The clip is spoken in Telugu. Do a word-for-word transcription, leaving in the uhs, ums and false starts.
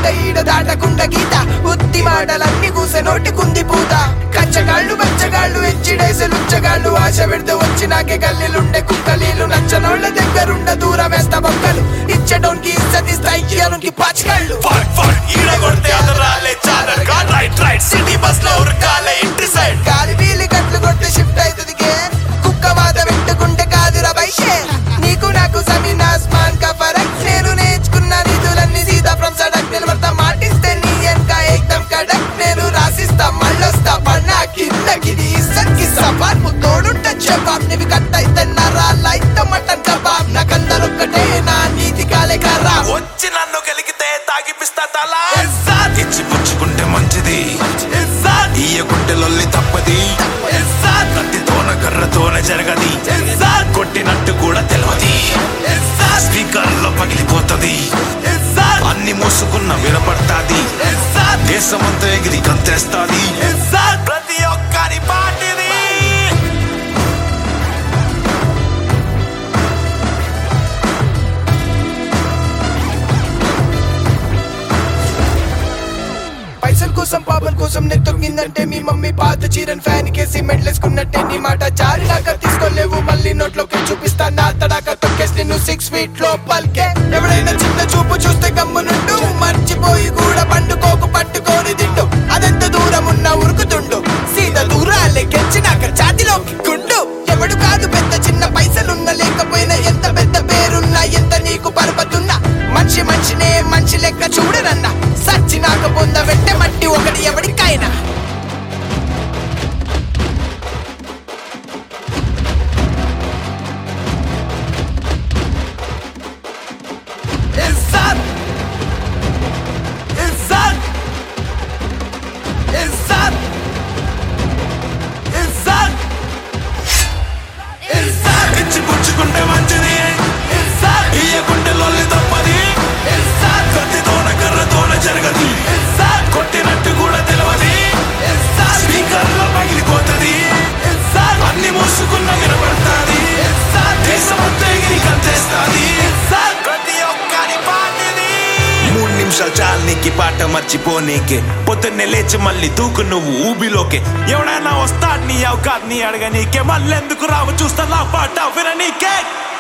దాటకుండా ఈడ దాటకుండా గీత ఉత్తి మాటలన్నీ కూసే నోటి కుంది పూత కచ్చగాళ్ళు బచ్చగాళ్ళు ఎచ్చిడేసి లుచ్చగాళ్ళు ఆశ పెడితే వచ్చి నాకే గల్లీలుండే కుక్కలీలు నచ్చనోళ్ళ దగ్గరుండ దూరం వేస్తా బొక్కలు ఇచ్చటోనికి ఇచ్చతిస్తా ఇయ్యనుకి పాచికాళ్ళు సిటీ బస్ లో ఉరకాలే ఇంటి సైడ్ గాలి వీలి గట్లు కొడితే షిఫ్ట్ అవుతుంది కుక్క వాత పెట్టుకుంటే కాదురా బైషే నీకు నాకు జమీన్ ఆస్మాన్ కా ఫరక్ నేను నేర్చుకున్న నిధులన్నీ సీదా ఫ్రమ్ సడక్ నిలబడతా మాటిస్తే నీ వెనక ఏకదం కడక్ నేను రాసిస్తా మళ్ళొస్తా పన్నా కిందకి ఇసక్కి సవాల్ ముద్దోడుంటే జవాబ్ నీవి కట్ అయితే నరాల అయితే మటన్ కబాబ్ నాకందరొక్కటే నా నీతి కాలే కర్రా వచ్చి నన్ను కలిగితే తాగిపిస్తా తలా ఇచ్చి పుచ్చుకుంటే మంచిది ఈయకుంటే లొల్లి తప్పది కత్తితోన కర్రతోన జరగది కొట్టినట్టు కూడా తెలియదు స్పీకర్ లో పగిలిపోతది అన్ని మూసుకున్న వినపడతాది దేశమంతా ఎగిరి కంతేస్తాది ప్రతి ఒక్కరి పాటిది పైసల కోసం పాపల కోసం నేను తొంగిందంటే మీ మమ్మీ పాత చీరన్ ఫ్యాన్ కేసి మెడలేసుకున్నట్టే నీ మాట జారినాక తీసుకోలేవు మళ్ళీ నోట్లోకి చూపిస్తా నా తడాక తొక్కేసి నిన్ను సిక్స్ ఫీట్ లో పల్కే ఎవడైనా చిన్న చూపు చూస్తే గమ్మునుండు మర్చిపోయి కూడా పండుకోకు పట్టుకోని తిండు అదెంత దూరం ఉన్నా ఉరుకుతుండు సీదా దూరాలే గెలిచినాక ఛాతిలోకి గుండు ఎవడు కాదు పెద్ద చిన్న పైసలున్నా లేకపోయినా ఎంత పెద్ద పేరున్నా ఎంత నీకు పరపతున్నా మనిషి మనిషినే మనిషి లెక్క చూడనన్నా సచ్చినాక పొంద వెంటే మట్టి ఒకటి ఎవడికైనా ఇచ్చి పుచ్చుకుంటే మంచిది ఈయకుంటే లొల్లి తప్పది కత్తితోన కర్రతోన జరగది కొట్టినట్టు కూడా తెలియదు స్పీకర్ లో పగిలిపోతది అన్ని మూసుకున్న వినపడతాది దేశమంతా ఎగిరి కంతేస్తాది ప్రతి ఒక్కరి పాటిది మూడు నిమిషాలు చాలు నీకి పాట మర్చిపోనీకే పొద్దున్నే లేచి మళ్ళీ దూకు నువ్వు ఊబిలోకే ఎవడైనా వస్తాడు నీ అవకాశం నీ అడగనీకే మళ్ళెందుకు రావు చూస్తా నా పాట విననీకే